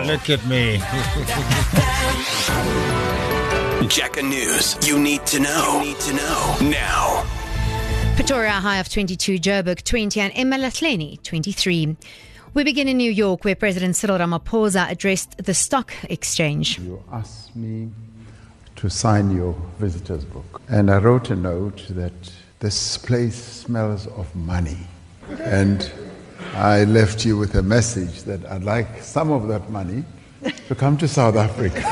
look at me. Jacker News. You need to know. Now. Pretoria high of 22, Joburg 20 and eMalahleni 23. We begin in New York, where President Cyril Ramaphosa addressed the stock exchange. You asked me to sign your visitor's book, and I wrote a note that this place smells of money, and I left you with a message that I'd like some of that money to come to South Africa.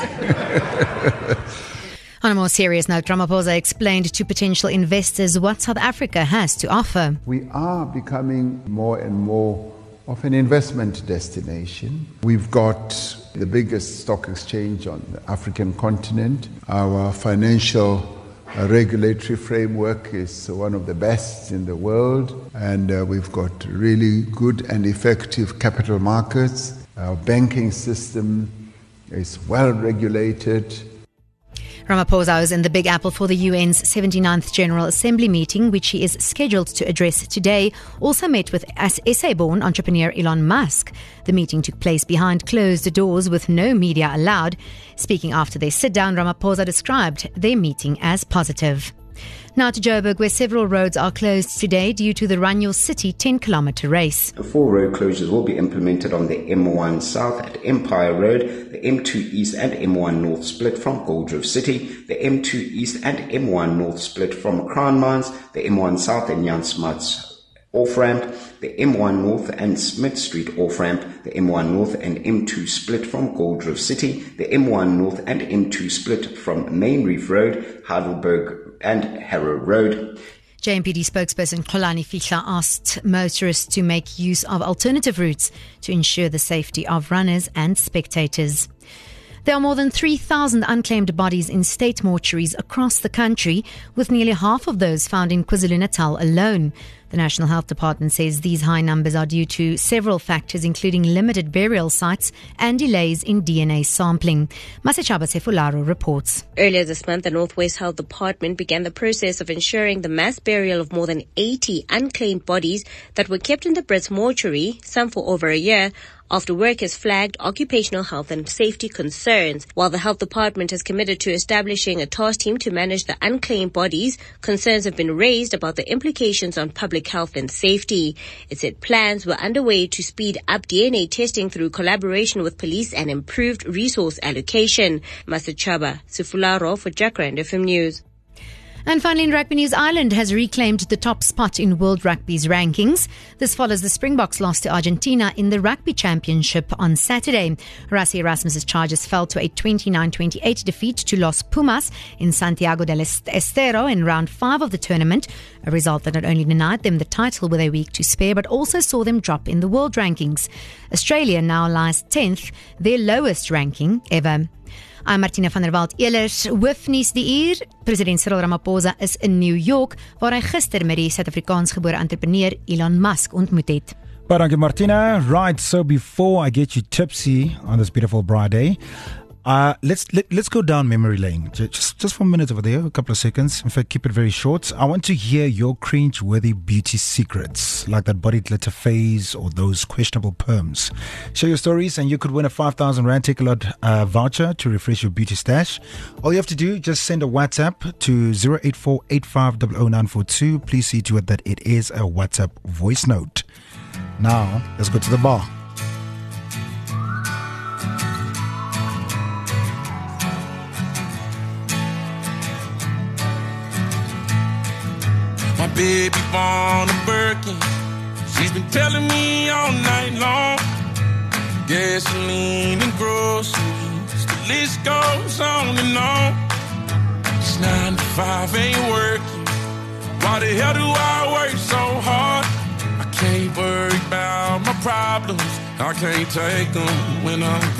On a more serious note, Ramaphosa explained to potential investors what South Africa has to offer. We are becoming more and more of an investment destination. We've got the biggest stock exchange on the African continent. Our financial regulatory framework is one of the best in the world, and we've got really good and effective capital markets. Our banking system is well regulated. Ramaphosa is in the Big Apple for the UN's 79th General Assembly meeting, which he is scheduled to address today. Also met with SA-born entrepreneur Elon Musk. The meeting took place behind closed doors with no media allowed. Speaking after their sit-down, Ramaphosa described their meeting as positive. Now to Joburg, where several roads are closed today due to the Run Your City 10-kilometre race. 4 road closures will be implemented on the M1 South at Empire Road, the M2 East and M1 North split from Goldreef City, the M2 East and M1 North split from Crown Mines, the M1 South and Jan Smuts off-ramp, the M1 North and Smith Street off-ramp, the M1 North and M2 split from Goldreef City, the M1 North and M2 split from Main Reef Road, Heidelberg and Harrow Road. JMPD spokesperson Xolani Fihla asked motorists to make use of alternative routes to ensure the safety of runners and spectators. There are more than 3,000 unclaimed bodies in state mortuaries across the country, with nearly half of those found in KwaZulu-Natal alone. The National Health Department says these high numbers are due to several factors, including limited burial sites and delays in DNA sampling. Masechaba Sefularo reports. Earlier this month, the Northwest Health Department began the process of ensuring the mass burial of more than 80 unclaimed bodies that were kept in the Brits mortuary, some for over a year, after workers flagged occupational health and safety concerns. While the health department has committed to establishing a task team to manage the unclaimed bodies, concerns have been raised about the implications on public health and safety. It said plans were underway to speed up DNA testing through collaboration with police and improved resource allocation. Masechaba Sifularo for Jacaranda FM News. And finally, in rugby news, Ireland has reclaimed the top spot in World Rugby's rankings. This follows the Springboks loss to Argentina in the Rugby Championship on Saturday. Rassie Erasmus' Chargers fell to a 29-28 defeat to Los Pumas in Santiago del Estero in round 5 of the tournament, a result that not only denied them the title with a week to spare, but also saw them drop in the world rankings. Australia now lies 10th, their lowest ranking ever. I'm Martina van der Walt-Elers. Hoofnuus die uur. President Cyril Ramaphosa is in New York, waar hy gister met die Suid-Afrikaans gebore entrepreneur Elon Musk ontmoet het. But thank you, Martina. Right, so before I get you tipsy on this beautiful bright day, let's go down memory lane. Just for a minute over there, a couple of seconds. In fact, keep it very short. I want to hear your cringe-worthy beauty secrets, like that body glitter phase or those questionable perms. Share your stories and you could win a 5,000 Rand Takealot voucher to refresh your beauty stash. All you have to do, just send a WhatsApp to 084-8500-942. Please see to it that it is a WhatsApp voice note. Now, let's go to the bar. My baby born a Birkin. She's been telling me all night long. Gasoline and groceries, the list goes on and on. It's 9 to 5, ain't working. Why the hell do I work so hard? I can't worry about my problems. I can't take them when I'm